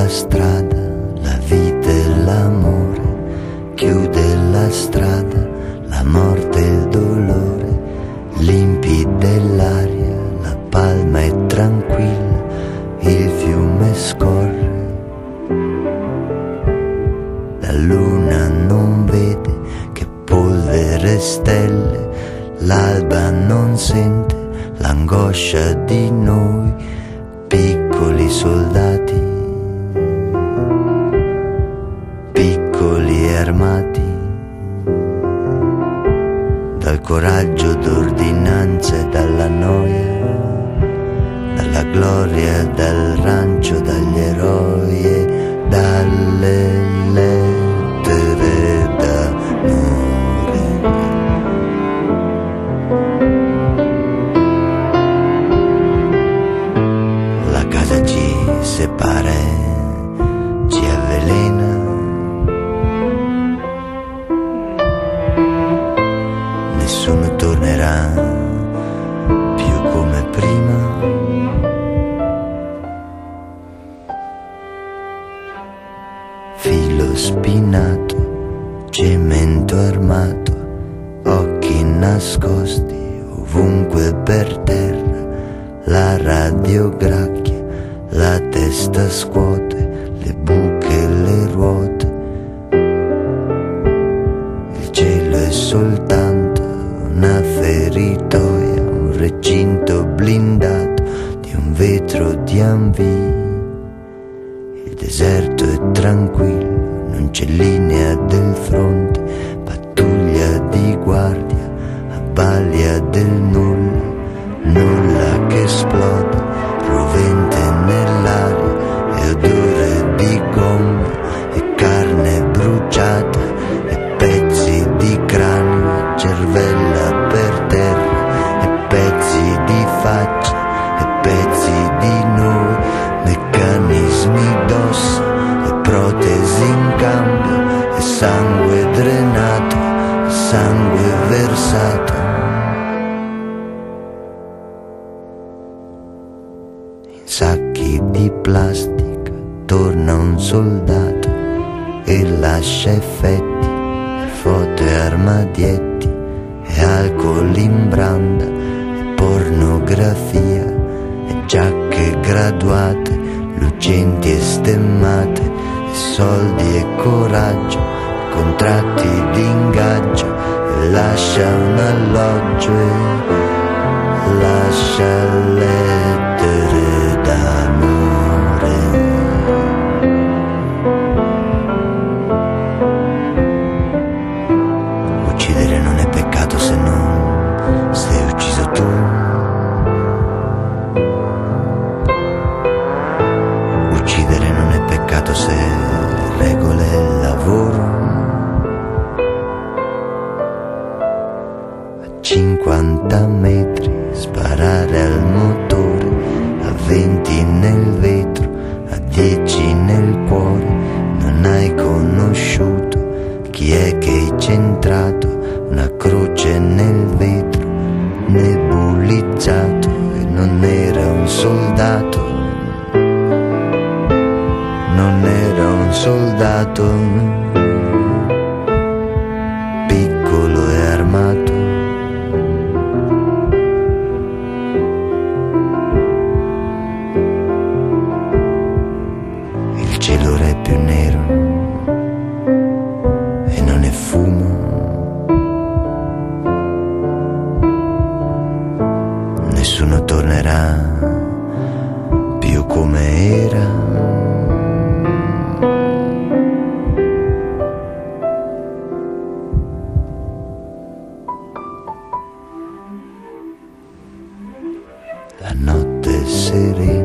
la strada, la vita e l'amore, chiude la strada, la morte e il dolore, limpida l'aria, la palma è tranquilla, il fiume scorre, la luna non vede che polvere e stelle, l'alba non sente l'angoscia di noi, piccoli soldati, piccoli e armati, dal coraggio d'ordinanza e dalla noia, dalla gloria, dal rancio, dagli eroi e dalle lettere d'amore. La casa ci separa, ci avvelena, nessuno tornerà più come prima. Filo spinato, cemento armato, occhi nascosti ovunque per terra, la radio gracchia, la testa scuote, le buche e le ruote, il cielo è soltanto una feritoia, un recinto blindato di un vetro di Anvì. Il deserto è tranquillo, non c'è linea del fronte, pattuglia di guardia, a balia del nulla, nulla che esplode, rovente nell'aria, e odore di gomma e carne bruciata, e pezzi di cranio, cervella per terra, e pezzi di faccia, e pezzi di noi, meccanismi d'ossa e protesi in cambio, e sangue drenato, e sangue versato. In sacchi di plastica torna un soldato e lascia effetti, e foto e armadietti, e alcol in branda, e pornografia, e giacche graduate, lucenti e stemmate, e soldi e coraggio, e contratti di ingaggio, e lascia un alloggio e lascia lettere d'amore. Uccidere non è peccato se non sei ucciso tu. Uccidere non è peccato se regole il lavoro. A 50 metri sparare al motore, a 20 nel vetro, a 10 nel cuore. Non hai conosciuto chi è che hai centrato una croce nel vetro, nebulizzato, e non era un soldato, non era un soldato, piccolo e armato. Il cielo ora è più nero e non è fumo. Nessuno tornerà più come era. La notte è serena.